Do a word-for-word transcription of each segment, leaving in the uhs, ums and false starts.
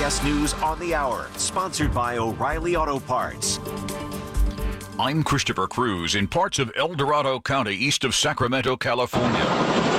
S News on the Hour, sponsored by O'Reilly Auto Parts. I'm Christopher Cruz in parts of El Dorado County, east of Sacramento, California.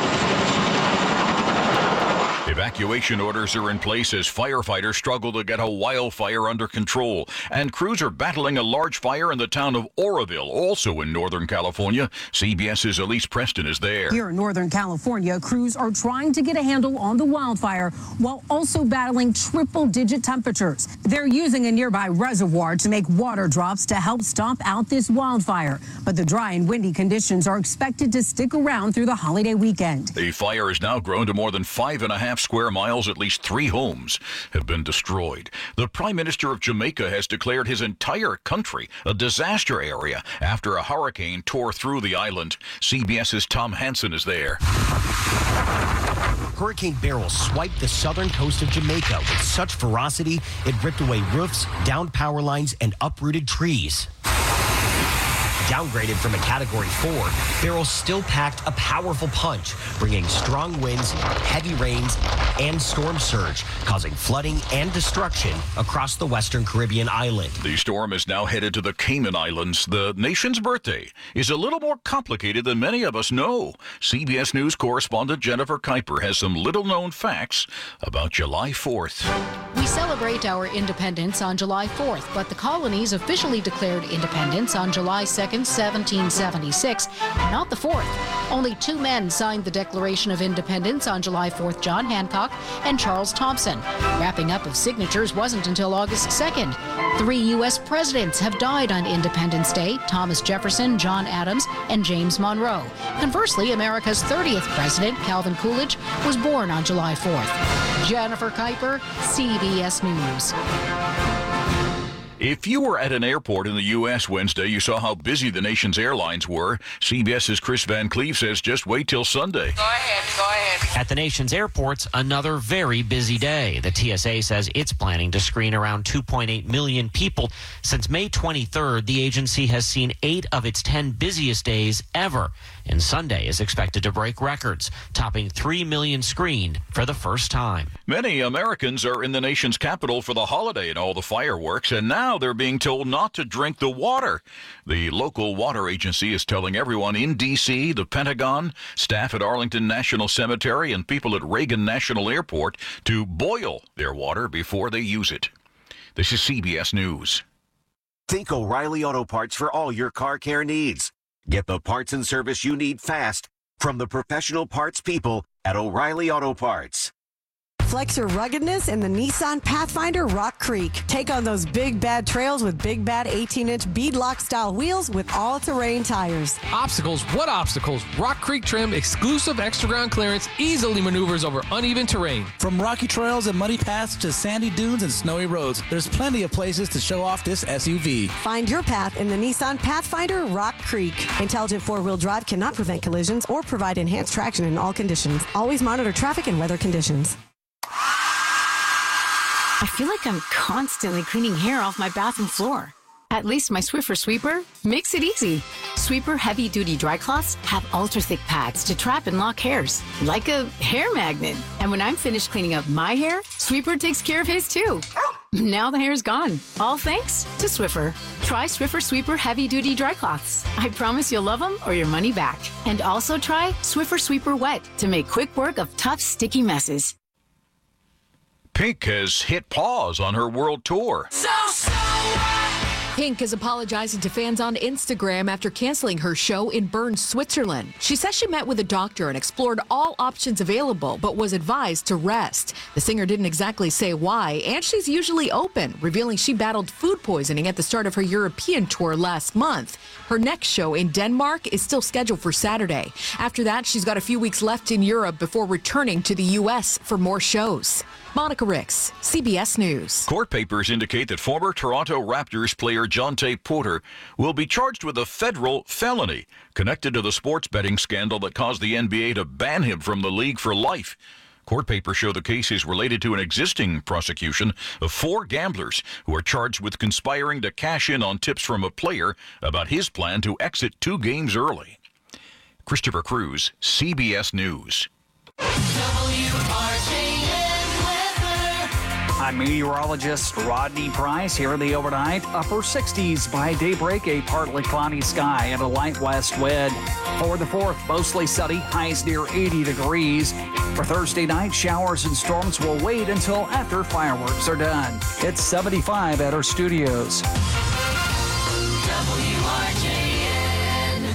Evacuation orders are in place as firefighters struggle to get a wildfire under control. And crews are battling a large fire in the town of Oroville, also in Northern California. CBS's Elise Preston is there. Here in Northern California, crews are trying to get a handle on the wildfire while also battling triple-digit temperatures. They're using a nearby reservoir to make water drops to help stomp out this wildfire. But the dry and windy conditions are expected to stick around through the holiday weekend. The fire has now grown to more than five and a half square miles. At least three homes have been destroyed. The Prime Minister of Jamaica has declared his entire country a disaster area after a hurricane tore through the island. CBS's Tom Hansen is there. Hurricane Beryl swiped the southern coast of Jamaica with such ferocity it ripped away roofs, downed power lines, and uprooted trees. Downgraded from a Category four, Beryl still packed a powerful punch, bringing strong winds, heavy rains, and storm surge, causing flooding and destruction across the western Caribbean island. The storm is now headed to the Cayman Islands. The nation's birthday is a little more complicated than many of us know. C B S News correspondent Jennifer Kuiper has some little-known facts about July fourth. We celebrate our independence on July fourth, but the colonies officially declared independence on July second, seventeen seventy-six, and not the fourth. Only two men signed the Declaration of Independence on July fourth, John Hancock and Charles Thompson. Wrapping up of signatures wasn't until August second. Three U S presidents have died on Independence Day: Thomas Jefferson, John Adams, and James Monroe. Conversely, America's thirtieth president, Calvin Coolidge, was born on July fourth. Jennifer Kuiper, C B S News. If you were at an airport in the U S Wednesday, you saw how busy the nation's airlines were. CBS's Chris Van Cleve says just wait till Sunday. Go ahead, go ahead. At the nation's airports, another very busy day. The T S A says it's planning to screen around two point eight million people. Since May twenty-third, the agency has seen eight of its ten busiest days ever. And Sunday is expected to break records, topping three million screened for the first time. Many Americans are in the nation's capital for the holiday and all the fireworks, and now they're being told not to drink the water. The local water agency is telling everyone in D C, the Pentagon, staff at Arlington National Cemetery, and people at Reagan National Airport to boil their water before they use it. This is C B S News. Think O'Reilly Auto Parts for all your car care needs. Get the parts and service you need fast from the professional parts people at O'Reilly Auto Parts. Flex your ruggedness in the Nissan Pathfinder Rock Creek. Take on those big bad trails with big bad eighteen-inch beadlock style wheels with all-terrain tires. Obstacles? What obstacles? Rock Creek trim, exclusive extra ground clearance, easily maneuvers over uneven terrain. From rocky trails and muddy paths to sandy dunes and snowy roads, there's plenty of places to show off this S U V. Find your path in the Nissan Pathfinder Rock Creek. Intelligent four-wheel drive cannot prevent collisions or provide enhanced traction in all conditions. Always monitor traffic and weather conditions. I feel like I'm constantly cleaning hair off my bathroom floor. At least my Swiffer Sweeper makes it easy. Sweeper heavy-duty dry cloths have ultra-thick pads to trap and lock hairs, like a hair magnet. And when I'm finished cleaning up my hair, Sweeper takes care of his too. Now the hair's gone, all thanks to Swiffer. Try Swiffer Sweeper heavy-duty dry cloths. I promise you'll love them or your money back. And also try Swiffer Sweeper Wet to make quick work of tough, sticky messes. Pink has hit pause on her world tour. So, so what? Pink is apologizing to fans on Instagram after canceling her show in Bern, Switzerland. She says she met with a doctor and explored all options available, but was advised to rest. The singer didn't exactly say why, and she's usually open, revealing she battled food poisoning at the start of her European tour last month. Her next show in Denmark is still scheduled for Saturday. After that, she's got a few weeks left in Europe before returning to the U S for more shows. Monica Ricks, C B S News. Court papers indicate that former Toronto Raptors player Jontay Porter will be charged with a federal felony connected to the sports betting scandal that caused the N B A to ban him from the league for life. Court papers show the case is related to an existing prosecution of four gamblers who are charged with conspiring to cash in on tips from a player about his plan to exit two games early. Christopher Cruz, C B S News. W R J N weather. I'm meteorologist Rodney Price here in the overnight. Upper sixties by daybreak, a partly cloudy sky and a light west wind. For the fourth, mostly sunny, highs near eighty degrees. For Thursday night, showers and storms will wait until after fireworks are done. It's seventy-five at our studios. W R J N.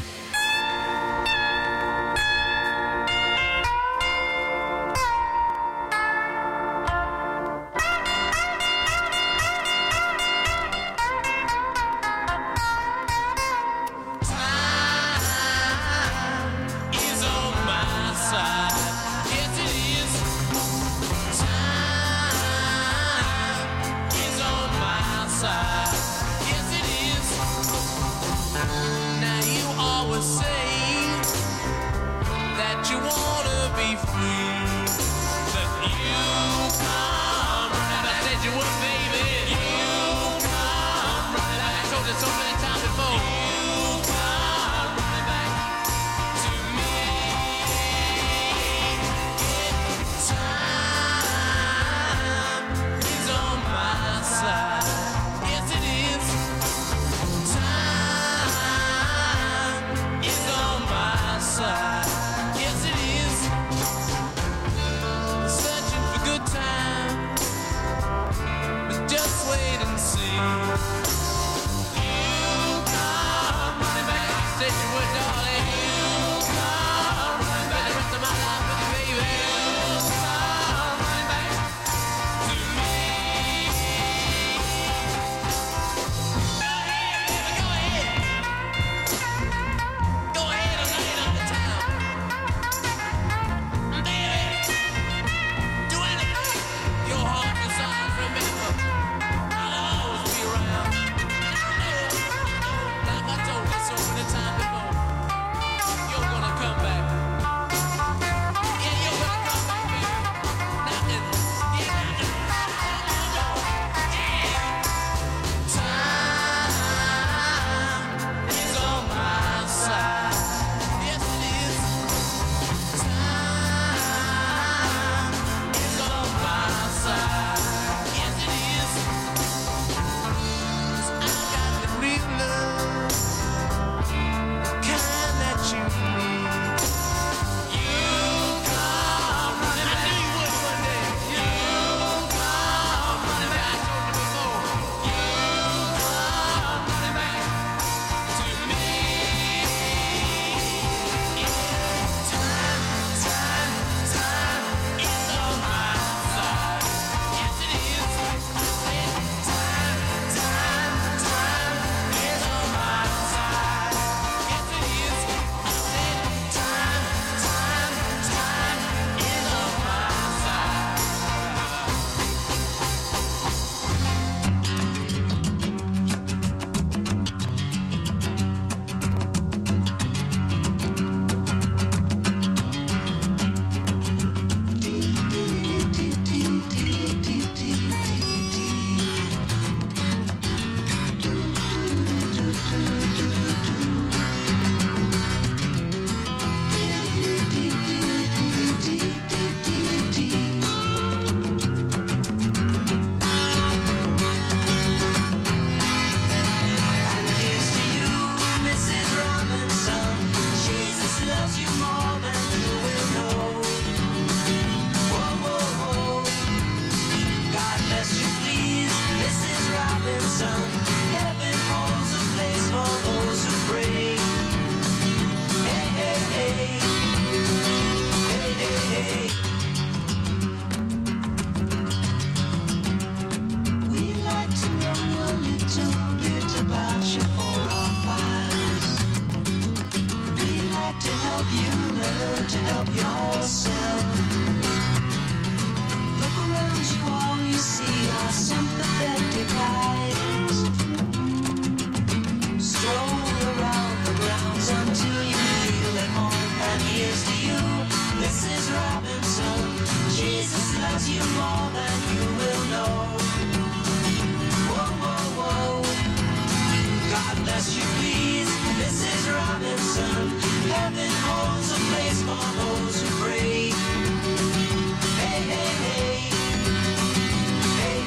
Hey, hey, hey. Hey,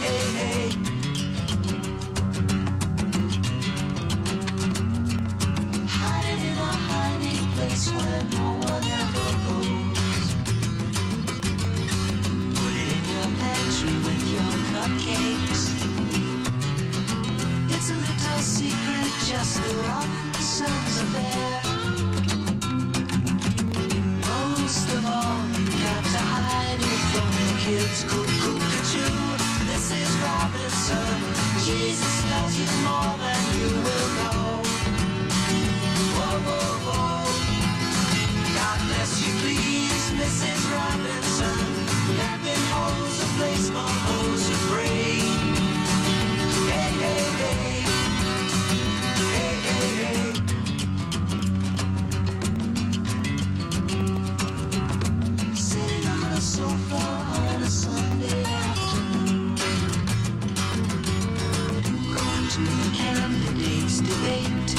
Yes, the Robinsons are there. Most of all, you got to hide it from the kids. Cuckoo-cuckoo, this is Robinson. Jesus loves you more than you will know. Whoa, whoa, whoa. God bless you, please, Missus Robinson. Heaven holds a place for those who pray. Hey, hey, hey. Hey, hey, hey. Sitting on a sofa on a Sunday afternoon, going to the candidates' debate.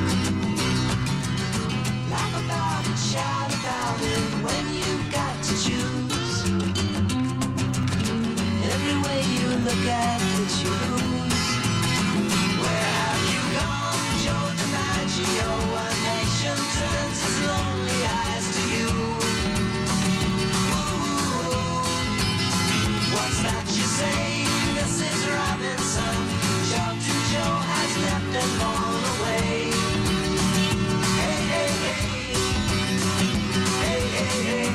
Laugh about it, shout about it when you've got to choose. Every way you look at it, you lose. Where have you gone, Joe DiMaggio? A nation turns its lonely eyes to you. Ooh, what's that you say, Missus Robinson? Joe to Joe has left and gone away. Hey, hey, hey. Hey, hey, hey.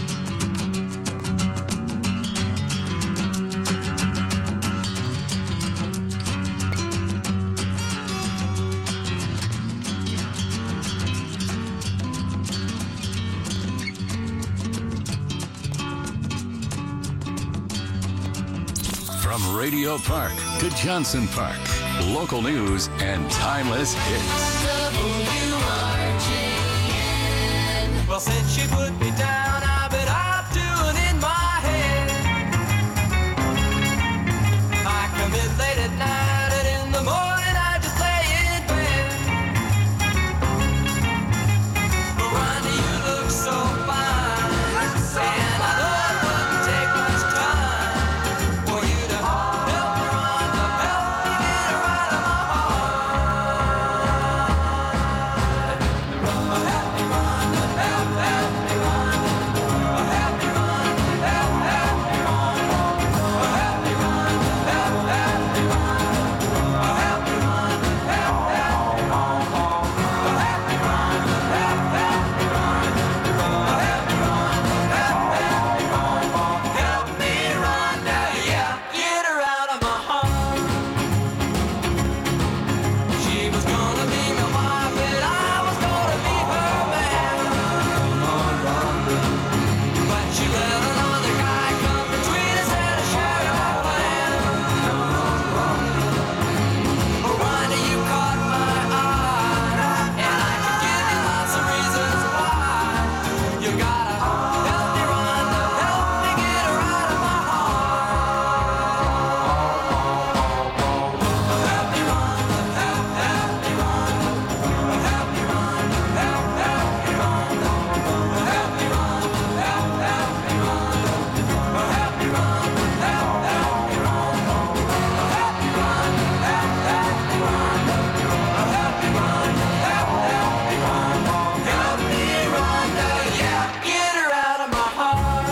From Radio Park to Johnson Park, local news and timeless hits. W R J N. Well, since she put me down, I've been out doing in my head. I come in late at night, and in the morning I just lay in bed. But Ronnie, you look so fine, and I know it wouldn't take much time for you to help me, Rhonda, help me get her out of my heart. Help me, Rhonda, help, help me, Rhonda. Help me, Rhonda, help, help me, Rhonda. Help me, Rhonda, help, help me, Rhonda. Help me, Rhonda, help, help me, Rhonda. Help me, Rhonda, help, help me, Rhonda. Help me, Rhonda, help, help me, Rhonda. Help me, Rhonda, yeah, get her out of my heart. She was gonna be my wife, and I was gonna be her man. But she let another guy come between us and I shared our plan. Oh, Rhonda, you caught my eye, and I can give you lots of reasons why. You gotta help me, Rhonda, help me get her out of my heart. Help me, Rhonda, help, help me, Rhonda. Help me, Rhonda, help, help me, Rhonda. Help me, Rhonda, help, help me, Rhonda. Help me, Rhonda, help, help me, Rhonda. Help me, Rhonda, help, help me, Rhonda. Help me, Rhonda, help, help me, Rhonda. Help me, Rhonda, yeah, get her out of my heart.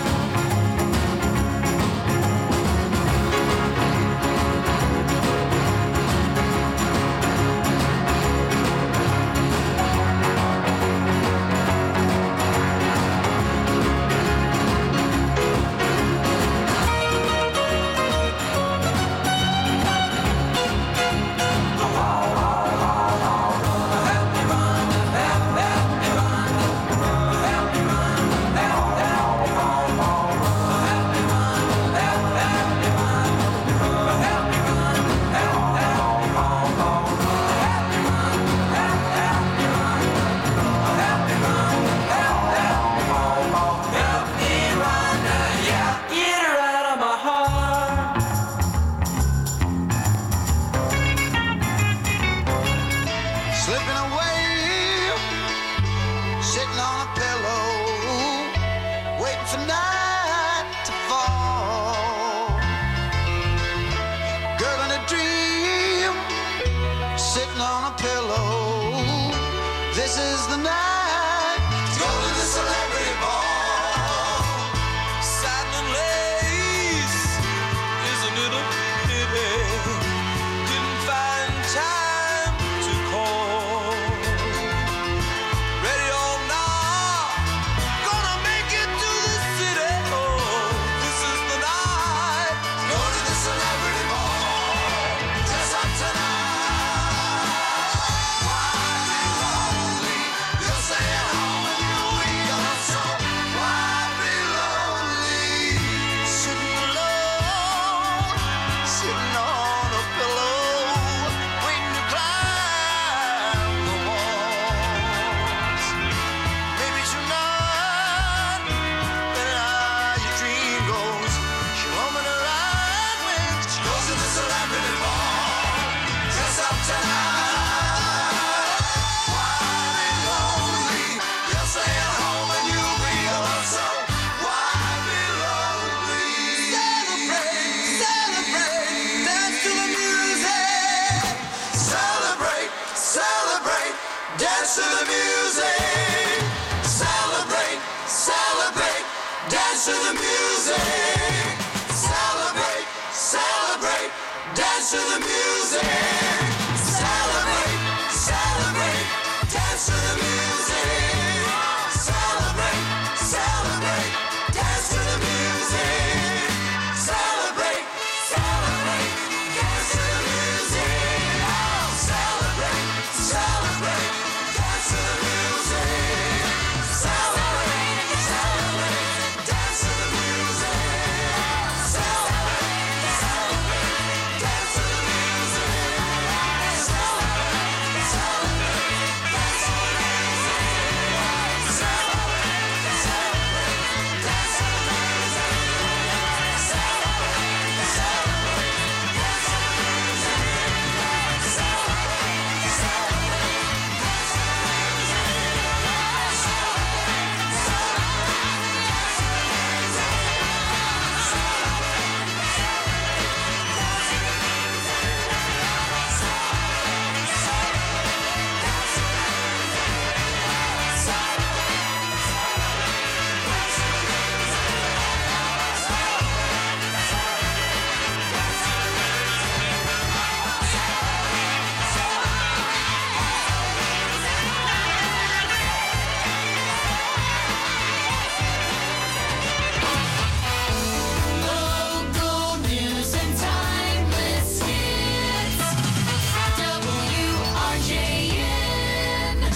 Help me, Rhonda, yeah, get her out of my heart. Slipping away, sitting on a pillow, waiting for night to fall. Girl in a dream, sitting on a pillow. This is the night to go to the celebrity ball. Satin and lace, isn't it a pity? Didn't find time to call. dance to the music. Celebrate, celebrate, dance to the music. Celebrate, celebrate, dance to the music. Celebrate, celebrate, dance to the music. Celebrate, celebrate, dance to the music. Celebrate, celebrate, dance to the music. Celebrate, celebrate, dance to the music. Celebrate, celebrate, dance to the music. Celebrate, celebrate, dance to the music. Celebrate, celebrate, dance to the music. Celebrate, celebrate, dance to the music. Celebrate, celebrate, dance to the music. Celebrate, celebrate, dance to Local news and timeless hits. W R J N.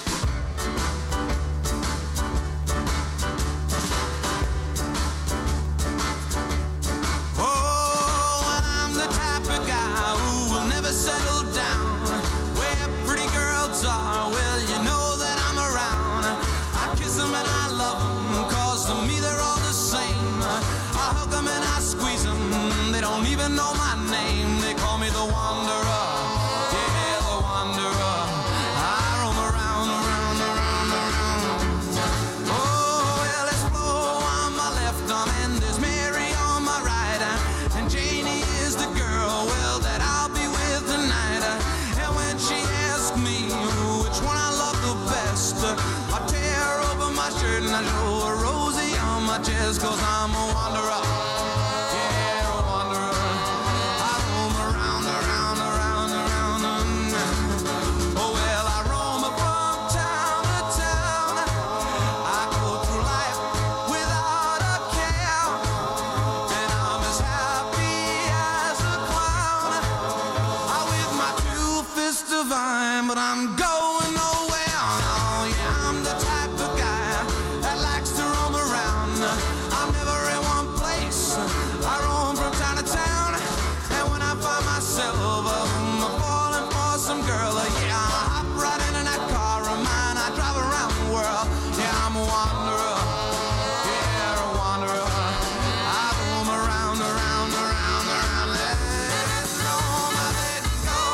Oh, I'm the type of guy who will never settle down. Where pretty girls are, well, you know that I'm around. I kiss them and I love them, cause to me they're all the same. I hug them and I squeeze them, they don't even know my name. They call me the Wanderer, yeah, the Wanderer. I roam around, around, around, around. Oh, well, there's Flo on my left arm and there's Mary on my right. And Janie is the girl, well, that I'll be with tonight. And when she asks me which one I love the best, I tear open my shirt and I show her Rosie on my chest, cause I'm a wanderer. Yeah, a wanderer. I roam around, around, around, around. Oh, well, I roam from town to town. I go through life without a care. And I'm as happy as a clown. I with my two fists divine, but I'm going nowhere. Oh, yeah, I'm the type of guy that likes to roam around. I'm never in one place. I roam from town to town. And when I find myself um, falling for some girl, uh, yeah, I hop right into that car of mine. I drive around the world. Yeah, I'm a wanderer. Yeah, a wanderer. I roam around, around, around, around. Let it roam, I let it go.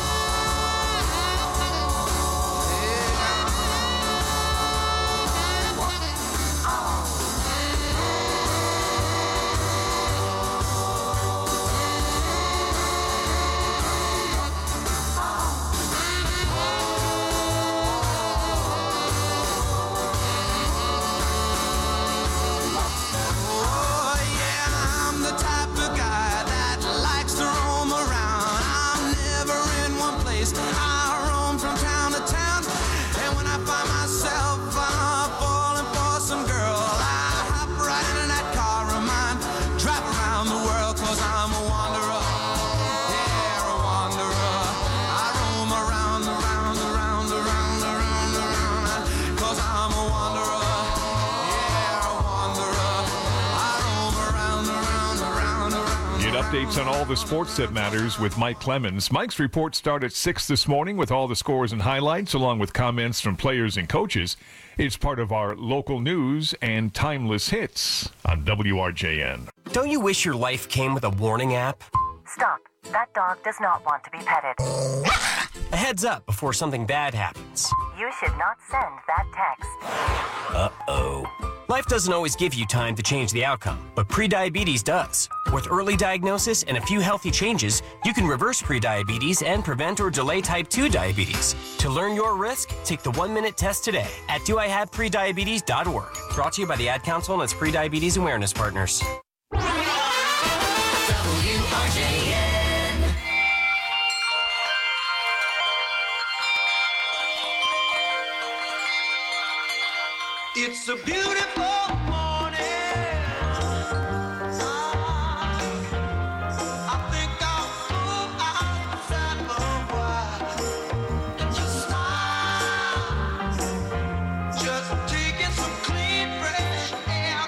Oh, yeah, I'm the type of guy that likes to roam around. I'm never in one place. I roam from town to town. And when I find myself uh, falling for some girl, I hop right into that car of mine, drive around the world, cause I'm a wanderer. Yeah, a wanderer. I roam around, around, around, around, around, around, cause I'm a wanderer. Yeah, a wanderer. I roam around, around, around, around. Get updates on all the sports that matters with Mike Clemens. Mike's report starts at six this morning with all the scores and highlights, along with comments from players and coaches. It's part of our local news and timeless hits on W R J N. Don't you wish your life came with a warning app? Stop. That dog does not want to be petted. A heads up before something bad happens. You should not send that text. Uh-oh. Life doesn't always give you time to change the outcome, but prediabetes does. With early diagnosis and a few healthy changes, you can reverse prediabetes and prevent or delay type two diabetes. To learn your risk, take the one-minute test today at do I have prediabetes dot org. Brought to you by the Ad Council and its Prediabetes Awareness Partners. W R J N. It's a beautiful morning. I think I'll go outside for a while and just smile. Just taking some clean, fresh air.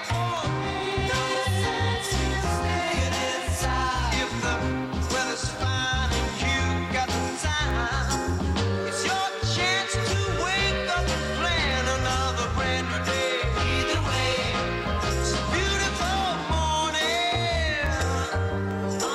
Get inside. If the weather's fine and you got the time, it's your chance to wake up and plan another brand new day. Either way, it's a beautiful morning. Oh,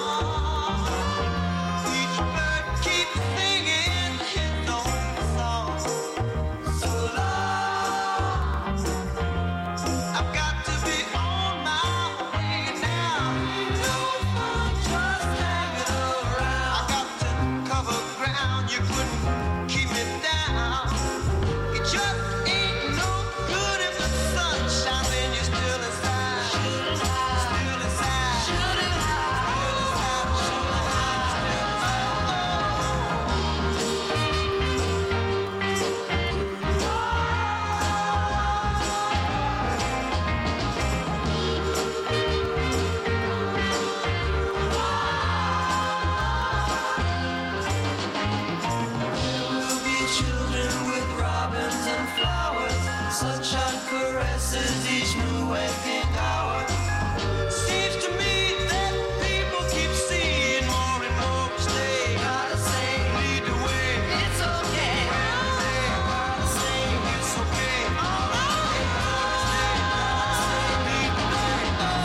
each bird keeps singing his own song. So long, I've got to be on my way now. No fun just hanging around. I got to cover ground, you couldn't keep me down. It just ain't no good if the sun shines and you're still inside. Still inside. Still inside. Still We'll be children with robins and flowers. Sunshine caresses each new waking hour. Seems to me that people keep seeing more and more each day. Gotta say, lead the way. It's okay. Gotta say, it's okay. All right. Lead the way.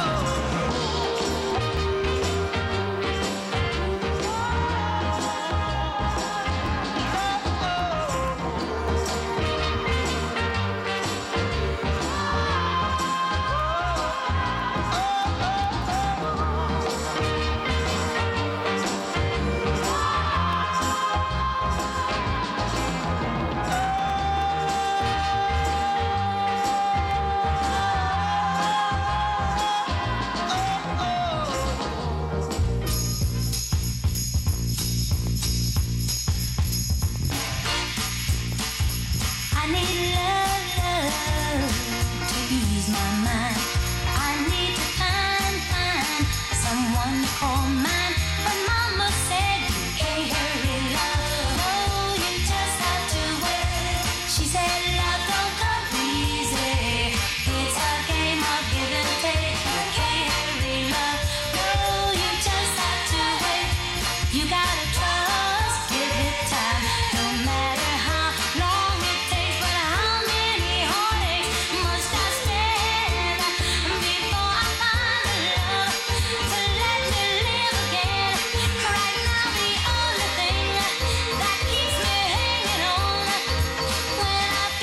I need love, love to ease my mind. I need to find, find someone to call mine. But Mama said you can't hurry love. No, you just have to wait. She said love don't come easy. It's a game of give and take. You can't hurry love. No, you just have to wait. You gotta trust, give it time. No matter how long it takes, but how many heartaches must I stand before I find the love to let me live again? Right now, the only thing that keeps me hanging on when I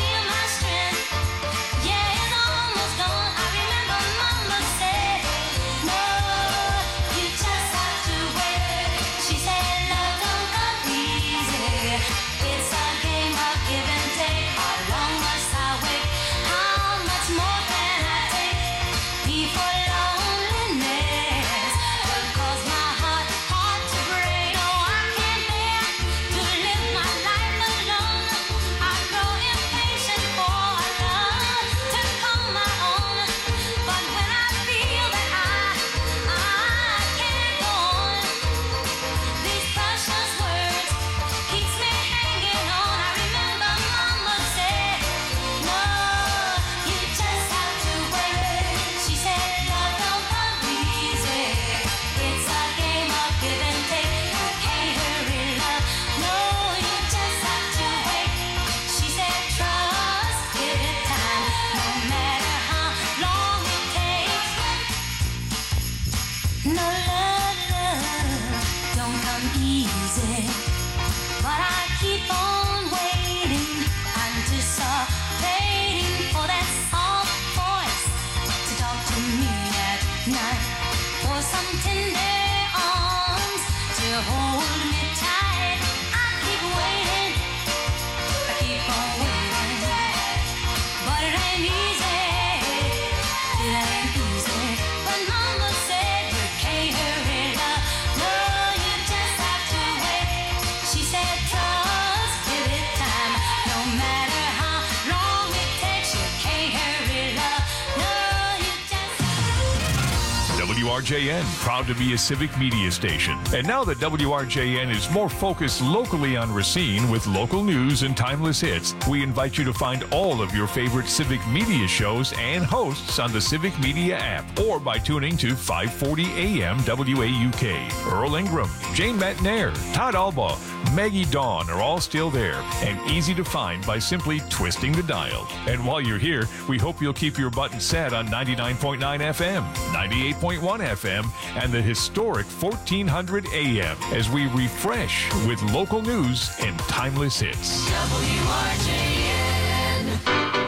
R J N, proud to be a civic media station. And now that W R J N is more focused locally on Racine with local news and timeless hits, we invite you to find all of your favorite civic media shows and hosts on the Civic Media app or by tuning to five forty A M W A U K. Earl Ingram, Jane Matnair, Todd Alba, Maggie Dawn are all still there and easy to find by simply twisting the dial. And while you're here, we hope you'll keep your button set on ninety-nine point nine F M, ninety-eight point one F M, and the historic fourteen hundred A M as we refresh with local news and timeless hits. W R J N.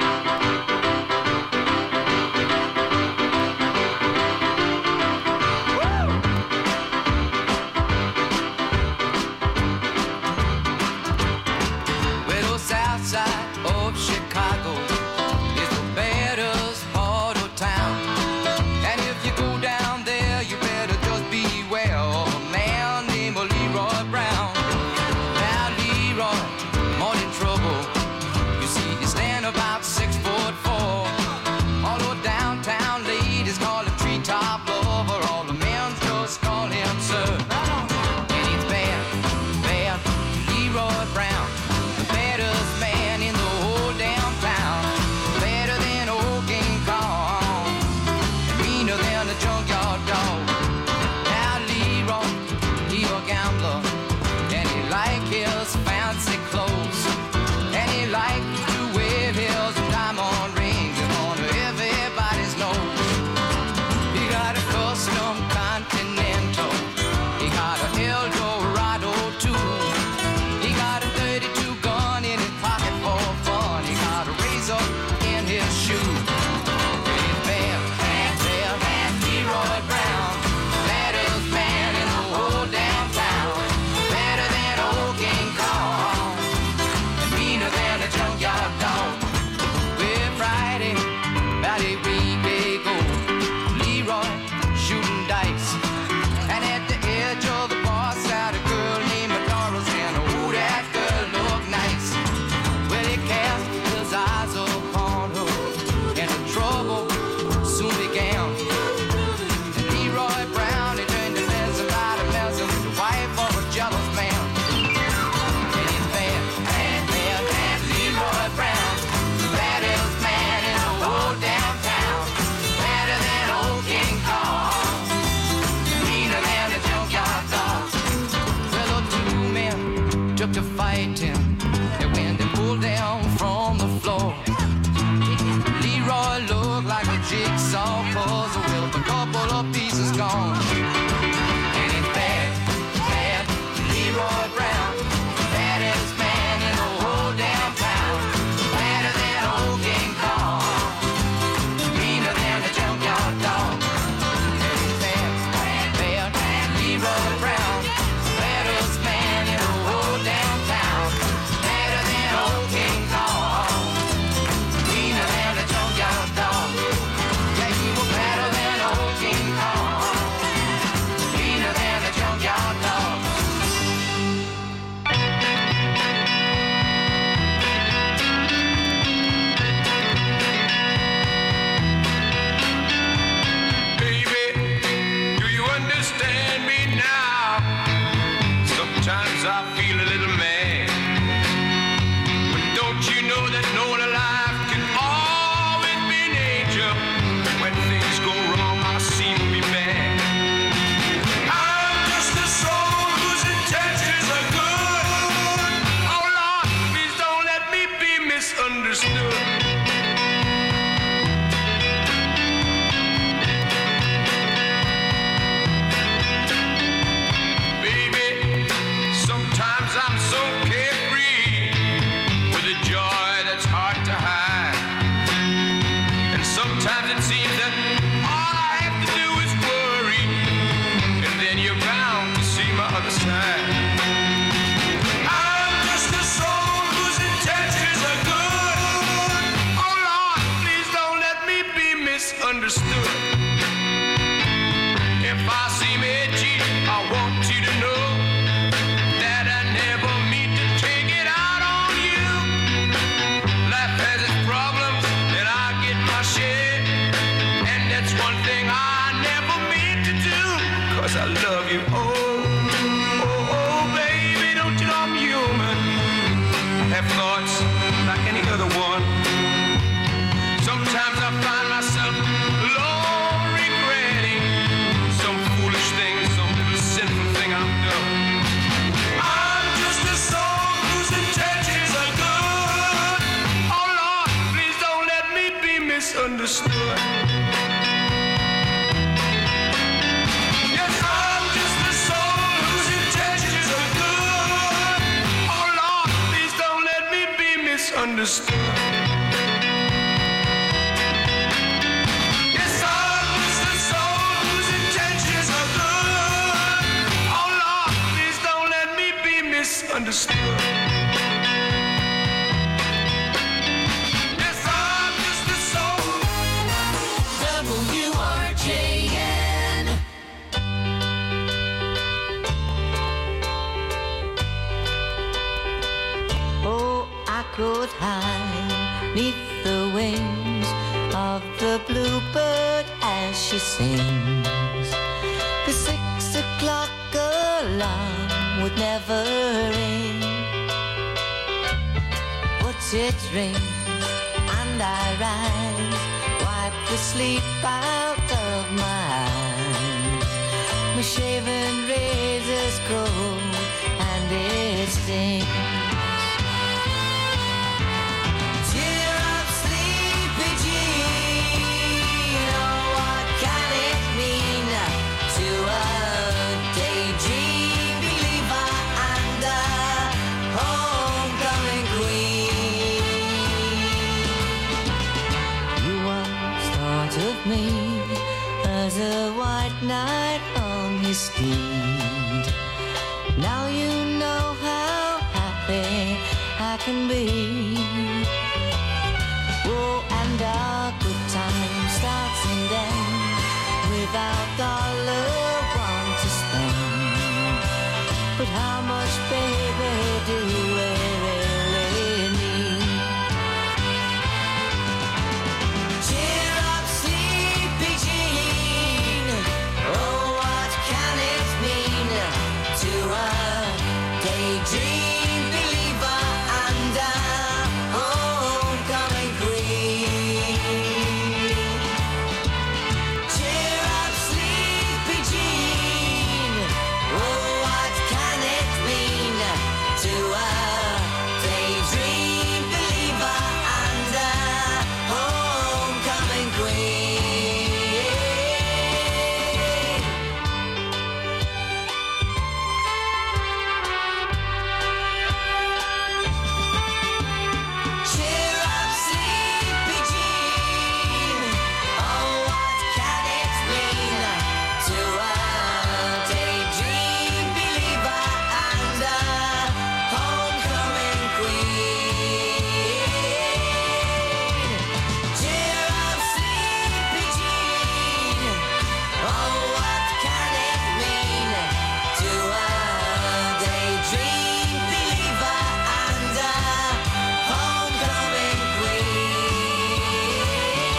Well, the south side of Chicago is the baddest part of town. And if you go down there, you better just beware of a man named Leroy Brown. Now, Leroy, morning trouble. thoughts like any other one. Sometimes I find myself alone, regretting some foolish thing, some little sinful thing I've done. I'm just a soul whose intentions are good. Oh Lord, please don't let me be misunderstood. Yes, I'm just a soul whose intentions are good. Oh Lord, please don't let me be misunderstood. Yes, I'm just a soul whose intentions are good. Oh Lord, please don't let me be misunderstood. Yes, I'm just a soul. W R J N. Oh, I could hide neath the wings of the bluebird as she sings. The six o'clock alarm would never ring, but it rings and I rise, wipe the sleep out of my eyes. My shaven razor's cold and it stings. Cheer up, sleepy Jean. Oh, what can it mean to a daydream believer and a homecoming queen? You once thought of me as a white knight on his steed. Now you know how happy I can be. Oh, and our good time starts and ends without dollar one to spend. But how much, baby, do we really need? Cheer up, sleepy Jean. Oh, what can it mean to a daydream believer and a homecoming queen? Cheer up, sleepy Jean. Oh, what can it mean to a daydream believer and a homecoming queen? Cheer up, sleepy Jean. Oh, what can it mean to a daydream believer and a homecoming queen? Cheer up, sleepy Jean. Oh, what can it mean to a daydream believer and a homecoming queen?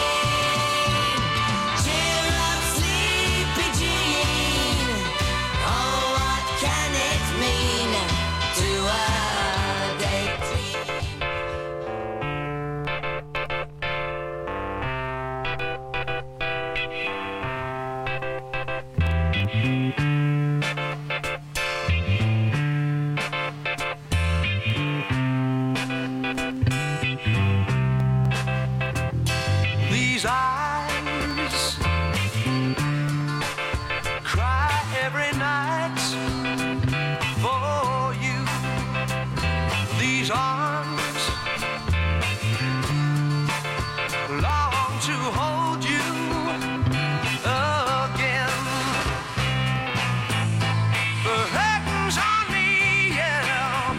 Cheer up, sleepy Jean. Oh, what can it mean to a daydream? These eyes cry every night for you. These arms long to hold you again. The heavens on me, yeah.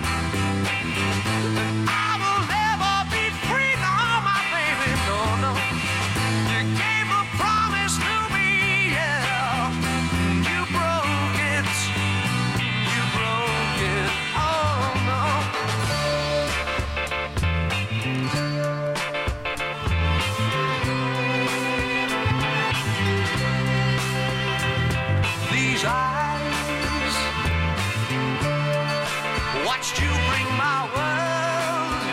I will never be free, no, my baby, no, no. You gave a promise to me, yeah. You broke it, you broke it, oh no. These eyes watched you bring my world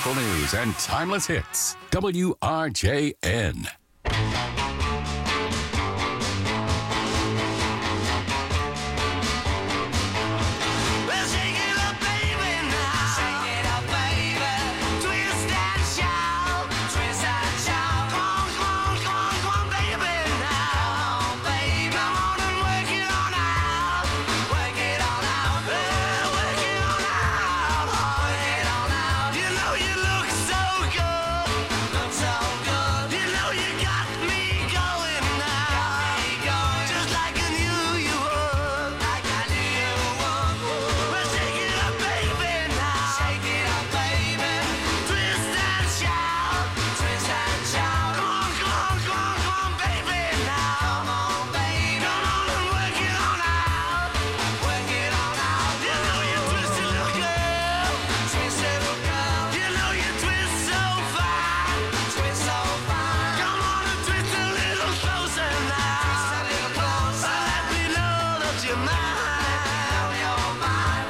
Local news and timeless hits. W R J N. Well, shake it up, baby, now. Shake it up, baby. Twist and shout. Twist and shout. Come on, come on, come on, come on, baby, now. Come on, baby. Come on and work it on out. Work it on out. Well, work it on out. Work it on out. You know you look so good. Look so good. You know you got me going now. Got me going. Just like I knew you would. Like I knew you would. Well, shake it up, baby, now. Shake it up, baby. Twist and shout. Twist and shout. Come on, come on, come on, come on, baby, now. Come on, baby. Come on and work it on out. Work it on out. You know you twist it, little girl. Twist it, little girl. You know you twist so fine. Twist so fine. Come on and twist a little closer now. Twist a little closer. Let me know that you're mine. Know you're mine.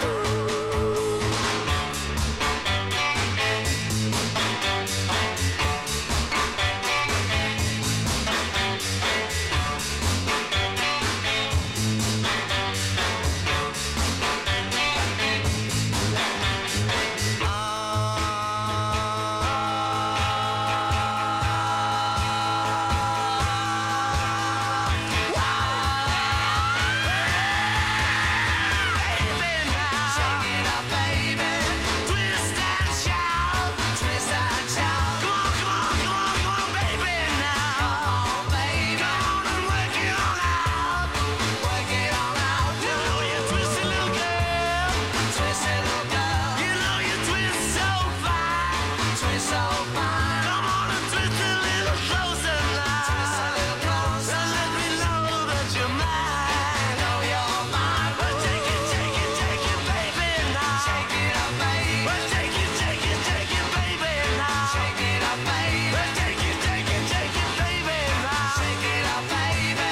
Shake it up, baby. Twist and shout. Twist and shout. Come on, come on, come on, come on, baby, now. Come on, baby. Come on and work it on out. Work it on out. You know you twist it, little girl. Twist it, little girl. You know you twist so fine. Twist so fine. Come on and twist a little closer now. Twist a little closer. Let me know that you're mine. Know you're mine. Well, take it, take it, take it, baby, now. Shake it up, baby. Well, take it, take it, take it, baby, now. Shake it up, baby. Well, take it, take it, take it, baby, now. Shake it up, baby.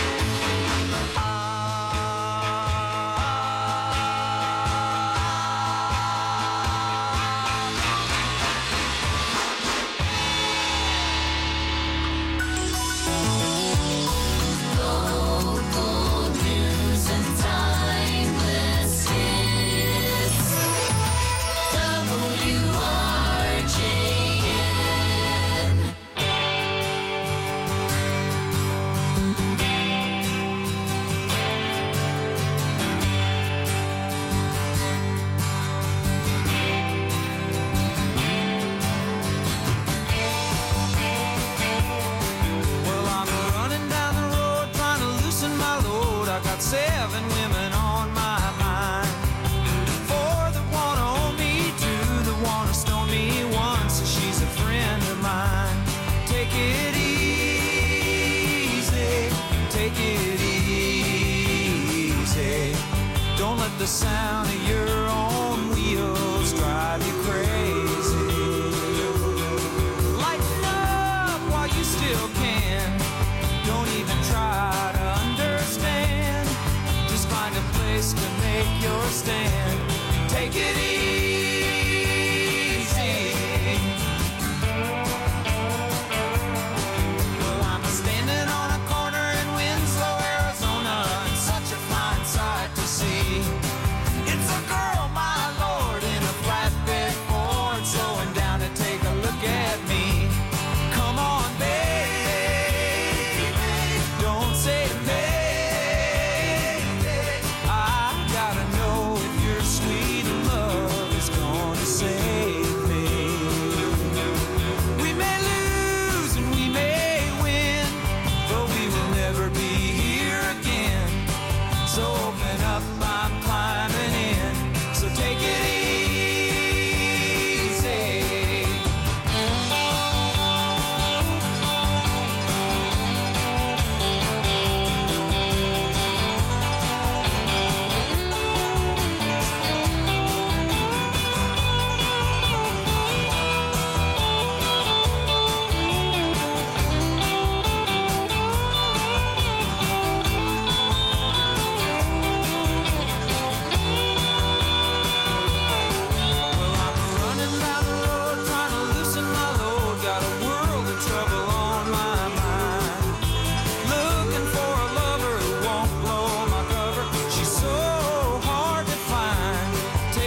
Local news and timeless hits. W R J N. Well, I'm running down the road trying to loosen my load. I got seven women on my mind. Four that wanna own me, two that wanna stone me, one says she's a friend of mine. Take it easy, take it easy. Don't let the sound of your own wheels drive you crazy. Lighten up while you still can. Don't even try to understand. Just find a place to make your stand. Take it easy. Well, I'm standing on a corner in Winslow, Arizona, and such a fine sight to see. It's a girl, my lord, in a flatbed Ford, slowing down to take a look at me. Come on, baby, don't say maybe. I gotta know if you're sweet love.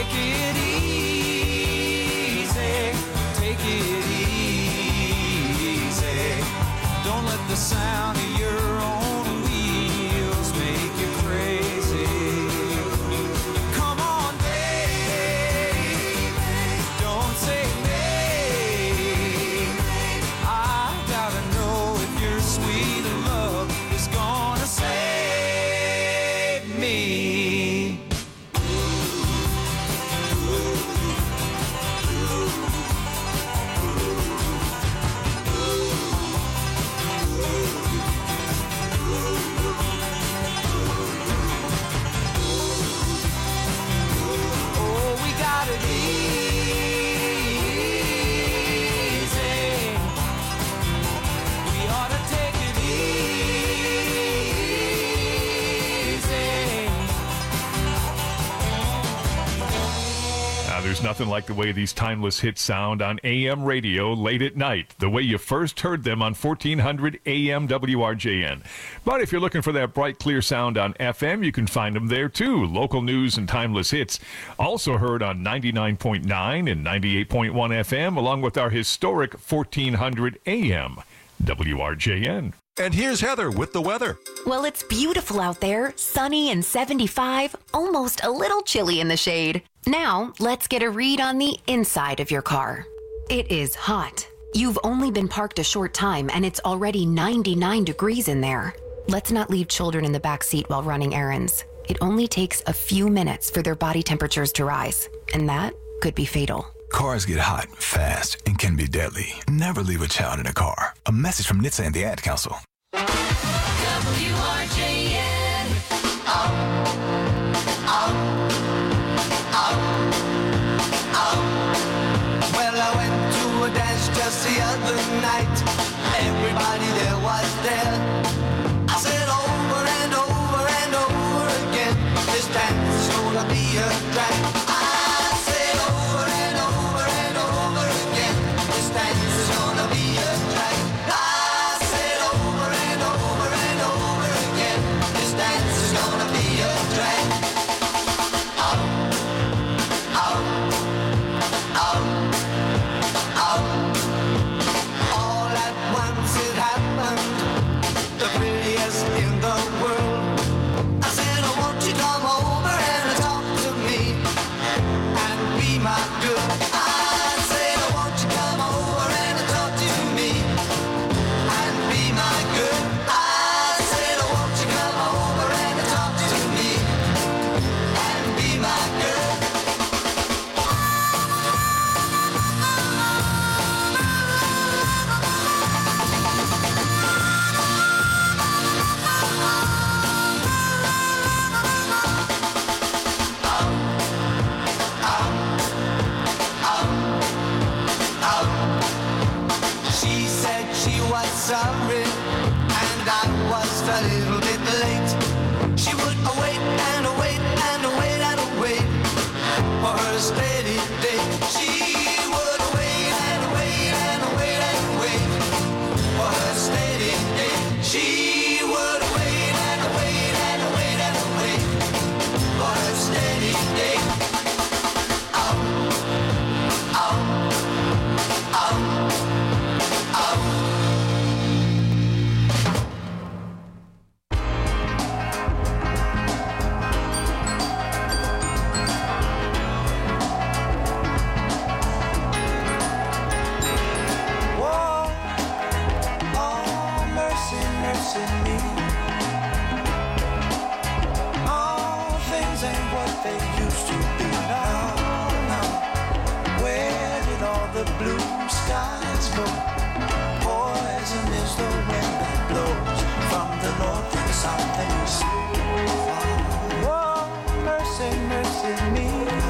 Take it easy, take it easy. Don't let the sound of your own wheels make you crazy. Come on, baby, don't say maybe. I gotta know if your sweet love is gonna save me. Oh, we got it easy. We ought to take it easy. Now, there's nothing like the way these timeless hits sound on A M radio late at night, the way you first heard them on fourteen hundred A M W R J N. But if you're looking for that bright, clear sound on F M, you can find them there too. Local news and timeless hits, also heard on ninety-nine point nine and ninety-eight point one F M, along with our historic fourteen hundred A M W R J N. And here's Heather with the weather. Well, it's beautiful out there, sunny and seventy-five, almost a little chilly in the shade. Now, let's get a read on the inside of your car. It is hot. You've only been parked a short time and it's already ninety-nine degrees in there. Let's not leave children in the back seat while running errands. It only takes a few minutes for their body temperatures to rise, and that could be fatal. Cars get hot fast and can be deadly. Never leave a child in a car. A message from N H T S A and the Ad Council. W R J N. Oh, oh, oh, oh. Well, I went to a dance just the other night. Everybody there was there. I said over and over and over again, this dance is gonna be a drag. I said over and over and over again, this dance is gonna be a drag. I said over and over and over again, this dance is gonna be a drag. Oh, oh, oh, oh. All at once it happened, the prettiest in the world. I said, oh, won't you come over and talk to me and be my girl? I said, oh, won't you come over and talk to me and be my girl? I said, oh, won't you come over and talk to me and be my girl? She said she was sorry, and I was a little bit late. She would await and await and await and await for her steady day. She would wait and wait and wait and wait for her steady day. She would wait and wait and wait and wait for her steady day. Oh, oh, oh. Whoa, oh, mercy, mercy me. All things ain't what they used to be now. now. Where did all the blue skies go? Poison is the wind that blows from the north and south and east. Whoa, mercy, mercy me.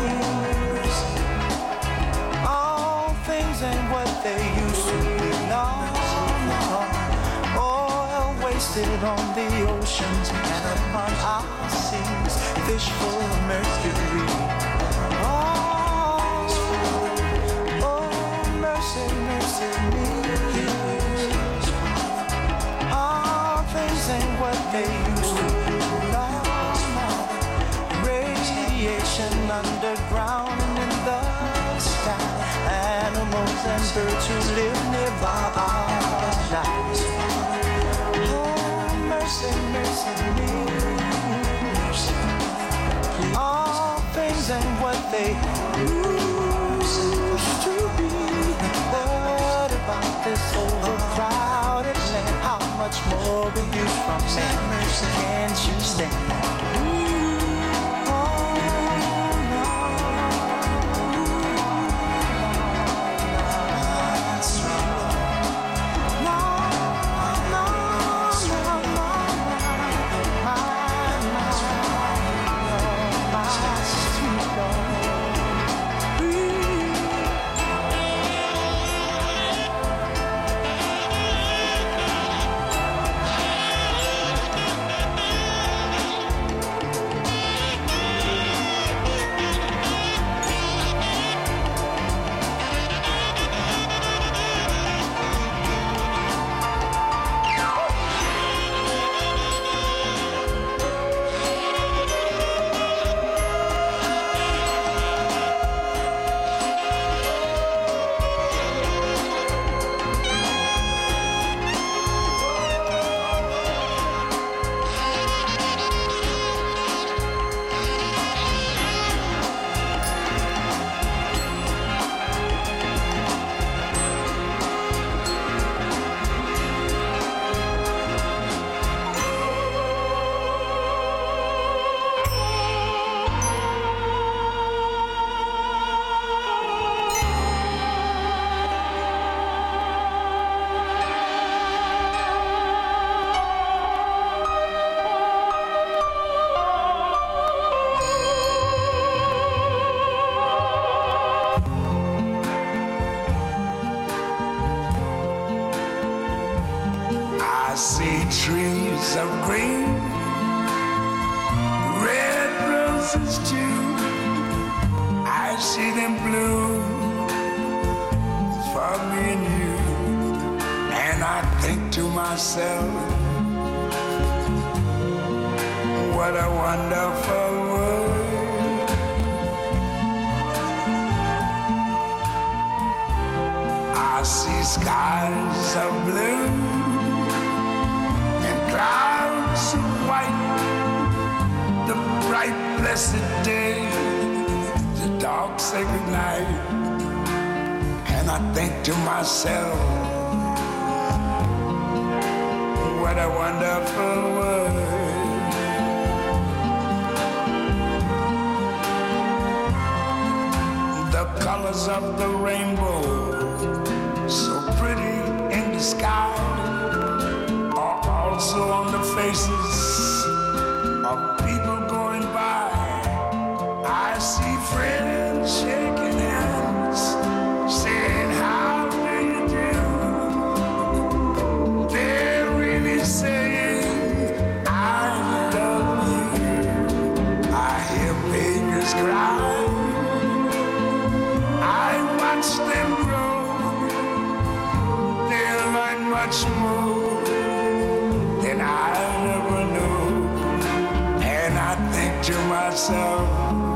All things ain't what they used to be now. Oil wasted on the oceans and upon our seas, fish full of mercury. Oh, oh, mercy, mercy me. All things ain't what they used to be now. Radiation underground and birds who live nearby. Oh, mercy, mercy me. All things and what they used to be. What about this overcrowded land? How much more will you from me? Can't you stand? see trees of green, red roses too. I see them bloom for me and you, and I think to myself, what a wonderful world. I see skies of blue and clouds of white, the bright blessed day, the dark sacred night, and I think to myself, what a wonderful world. The colors of the rainbow, so pretty in the sky, are also on the faces of people going by. I see friends shaking hands, saying, how do you do? They're really saying, I love you. I hear babies cry, I watch them grow. They'll learn much more than I ever knew. And I think to myself,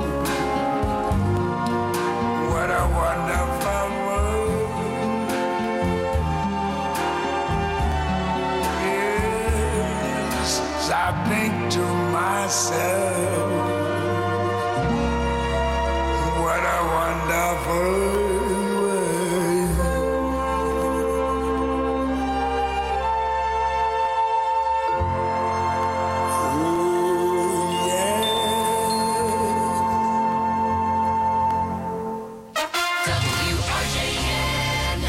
what a wonderful world. Yes, I think to myself, what a wonderful world. Ooh, yeah. W R J N.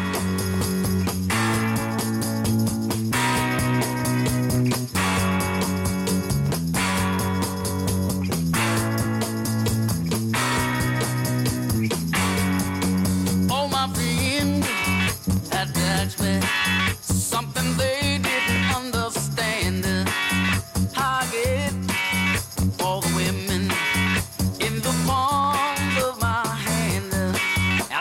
Oh, my friend had touched me, something they didn't understand. I get all the women in the palm of my hand,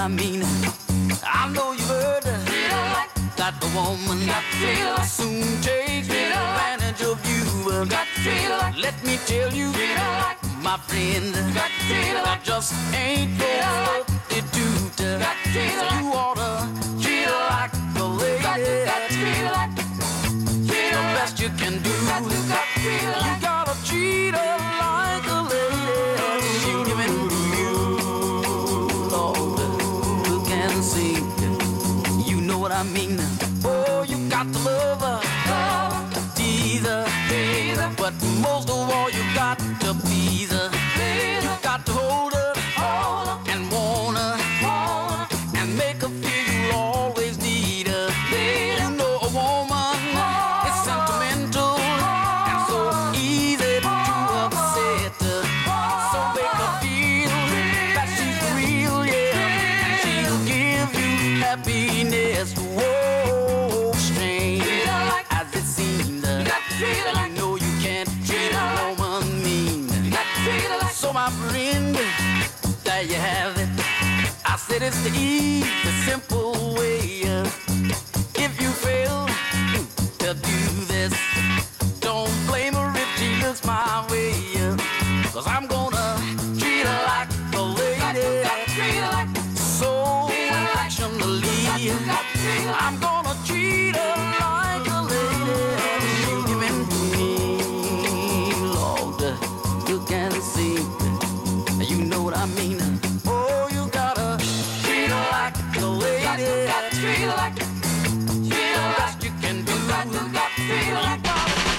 I mean? I know you've heard like that the woman got to treat her like soon takes advantage of you. got to treat her like Let me tell you, like my friend, got to treat her that like just ain't no like substitute. got to treat her So like you oughta treat her like a lady. got to, got to treat her like treat The her like best you can do. got to, got to treat her You like gotta treat her like a lady. She's giving to you, Lord, look and see. You know what I mean? Oh, you got to love her, love her, tease her, tease her, but most of all, you got to please her. please You her, got to hold her hold her, and want her want her, and make her feel you always need her. need You her, know a woman is sentimental and so easy to upset her. So make her feel that she's real, yeah, and she'll give you happiness. Whoa, strange as it seems, got to treat her like you know you can't treat a woman mean. got to treat her like So my friend, there you have it. I said it's the easy, simple way. uh, If you fail to do this, don't blame her if she looks my way. uh, Cause I'm gonna treat her like a lady, got to treat her like so affectionately. I'm gonna treat her like a lady. She's giving to me, Lord, look and see. You know what I mean? Oh, you gotta treat her like a lady. got to, got to treat her like treat her like Best you can do. got to, got to treat her like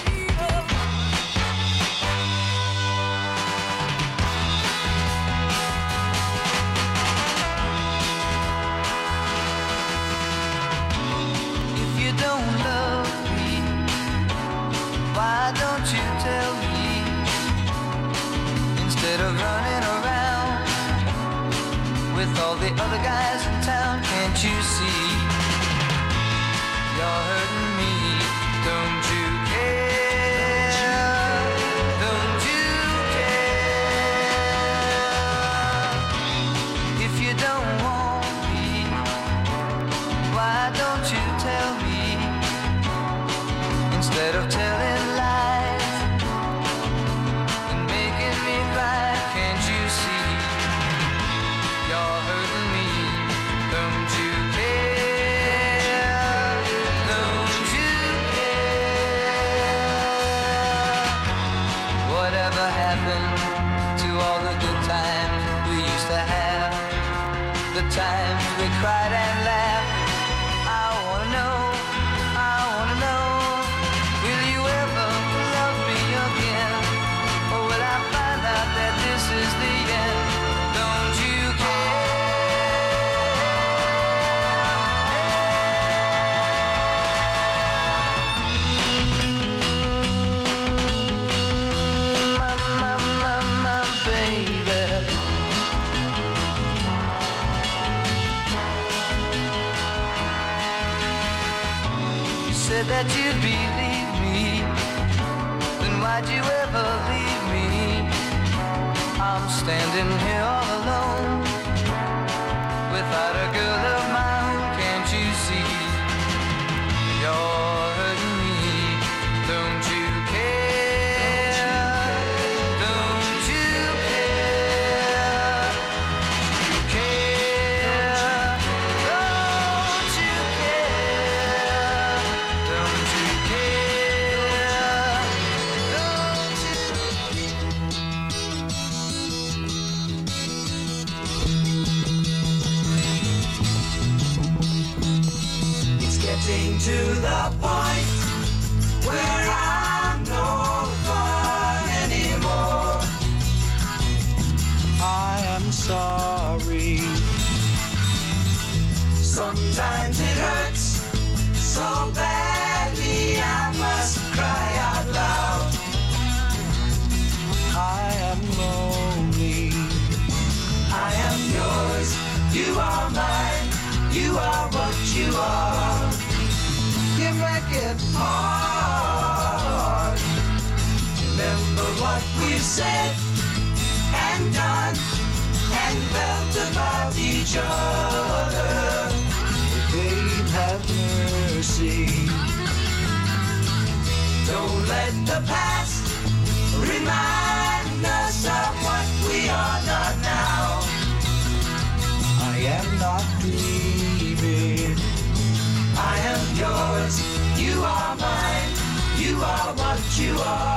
If you don't love me, why don't you tell me? Instead of running around with all the other guys in town, can't you see? You're hurting me, don't you care? Don't you care? If you don't want me, why don't you tell me? Instead of telling lies and making me cry, can't you see? You're hurting me, don't you care? Don't you care? Whatever happened to all the good times we used to have? The times we cried and laughed. I wanna know, I wanna know, will you ever love me again? Or will I find out that this is the end? Don't you care? My, my, my, my baby. You said that you'd believe me, then why'd you ever leave me? I'm standing here all alone, without a girl of my own, can't you see? You're hurting me, don't you care? Don't you care? You care? Don't you care? Don't you care? Don't you? It's getting to the point where I'm no fun anymore. I am sorry. Sometimes it hurts so badly I must cry out loud. I am lonely. I am yours, you are mine, you are what you are. You make it hard. Remember what we've said and done and felt about each other. let the past remind us of what we are not now. I am not dreaming. I am yours. You are mine. You are what you are.